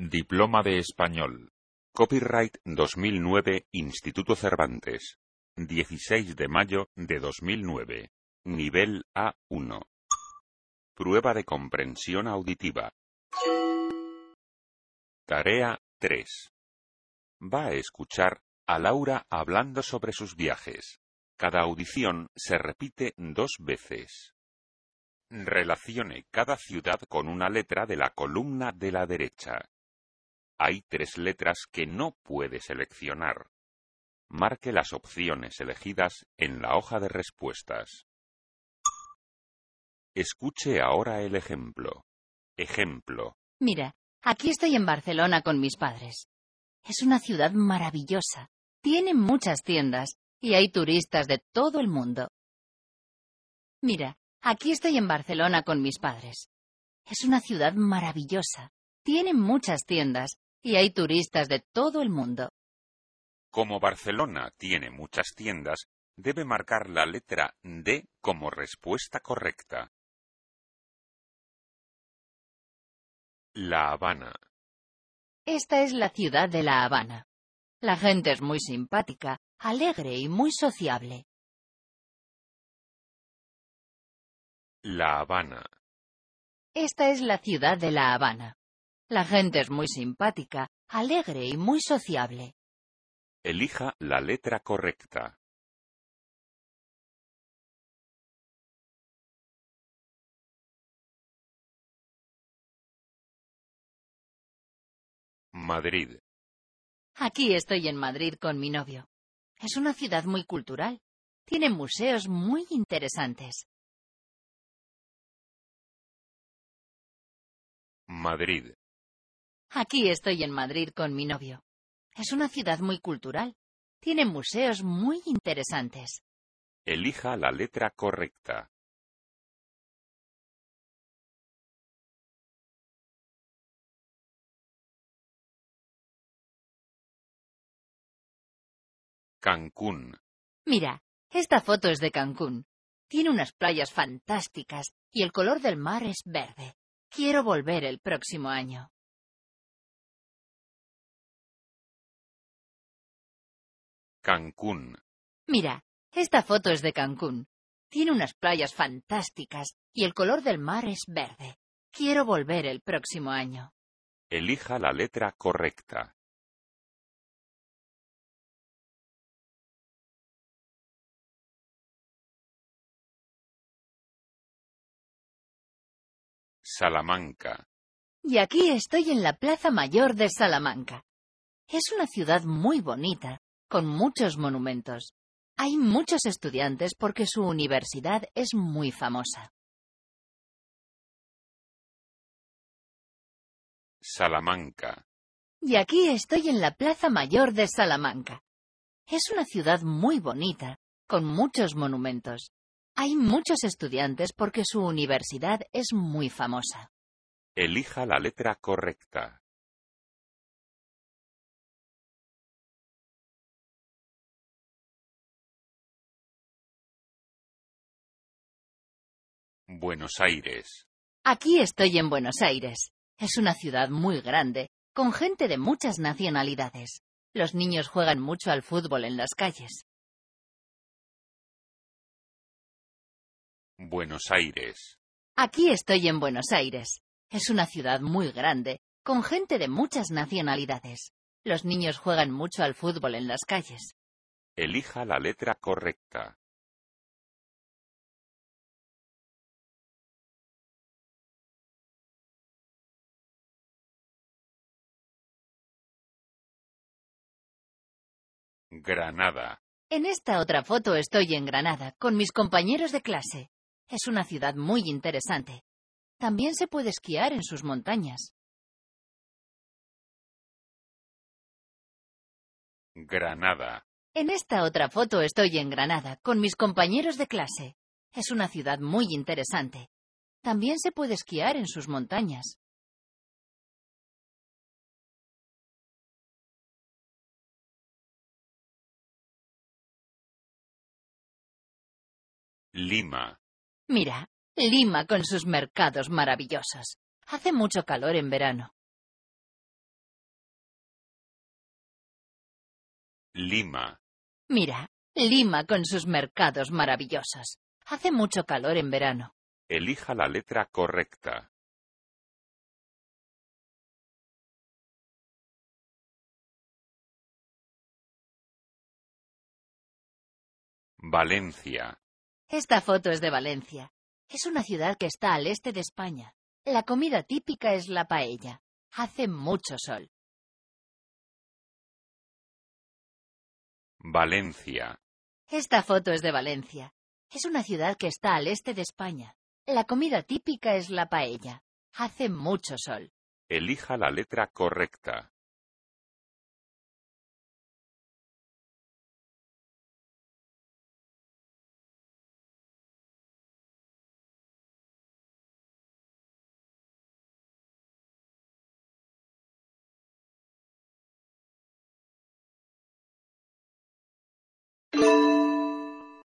Diploma de Español. Copyright 2009 Instituto Cervantes. 16 de mayo de 2009. Nivel A1. Prueba de comprensión auditiva. Tarea 3. Va a escuchar a Laura hablando sobre sus viajes. Cada audición se repite 2 veces. Relacione cada ciudad con una letra de la columna de la derecha. Hay 3 letras que no puede seleccionar. Marque las opciones elegidas en la hoja de respuestas. Escuche ahora el ejemplo. Ejemplo. Mira, aquí estoy en Barcelona con mis padres. Es una ciudad maravillosa. Tiene muchas tiendas y hay turistas de todo el mundo. Mira, aquí estoy en Barcelona con mis padres. Es una ciudad maravillosa. Tiene muchas tiendas y hay turistas de todo el mundo. Como Barcelona tiene muchas tiendas, debe marcar la letra D como respuesta correcta. La Habana. Esta es la ciudad de La Habana. La gente es muy simpática, alegre y muy sociable. La Habana. Esta es la ciudad de La Habana. La gente es muy simpática, alegre y muy sociable. Elija la letra correcta. Madrid. Aquí estoy en Madrid con mi novio. Es una ciudad muy cultural. Tiene museos muy interesantes. Madrid. Aquí estoy en Madrid con mi novio. Es una ciudad muy cultural. Tiene museos muy interesantes. Elija la letra correcta. Cancún. Mira, esta foto es de Cancún. Tiene unas playas fantásticas y el color del mar es verde. Quiero volver el próximo año. Cancún. Mira, esta foto es de Cancún. Tiene unas playas fantásticas y el color del mar es verde. Quiero volver el próximo año. Elija la letra correcta. Salamanca. Y aquí estoy en la Plaza Mayor de Salamanca. Es una ciudad muy bonita, con muchos monumentos. Hay muchos estudiantes porque su universidad es muy famosa. Salamanca. Y aquí estoy en la Plaza Mayor de Salamanca. Es una ciudad muy bonita, con muchos monumentos. Hay muchos estudiantes porque su universidad es muy famosa. Elija la letra correcta. Buenos Aires. Aquí estoy en Buenos Aires. Es una ciudad muy grande, con gente de muchas nacionalidades. Los niños juegan mucho al fútbol en las calles. Buenos Aires. Aquí estoy en Buenos Aires. Es una ciudad muy grande, con gente de muchas nacionalidades. Los niños juegan mucho al fútbol en las calles. Elija la letra correcta. Granada. En esta otra foto estoy en Granada, con mis compañeros de clase. Es una ciudad muy interesante. También se puede esquiar en sus montañas. Granada. En esta otra foto estoy en Granada, con mis compañeros de clase. Es una ciudad muy interesante. También se puede esquiar en sus montañas. Lima. Mira, Lima con sus mercados maravillosos. Hace mucho calor en verano. Lima. Mira, Lima con sus mercados maravillosos. Hace mucho calor en verano. Elija la letra correcta. Valencia. Esta foto es de Valencia. Es una ciudad que está al este de España. La comida típica es la paella. Hace mucho sol. Valencia. Esta foto es de Valencia. Es una ciudad que está al este de España. La comida típica es la paella. Hace mucho sol. Elija la letra correcta.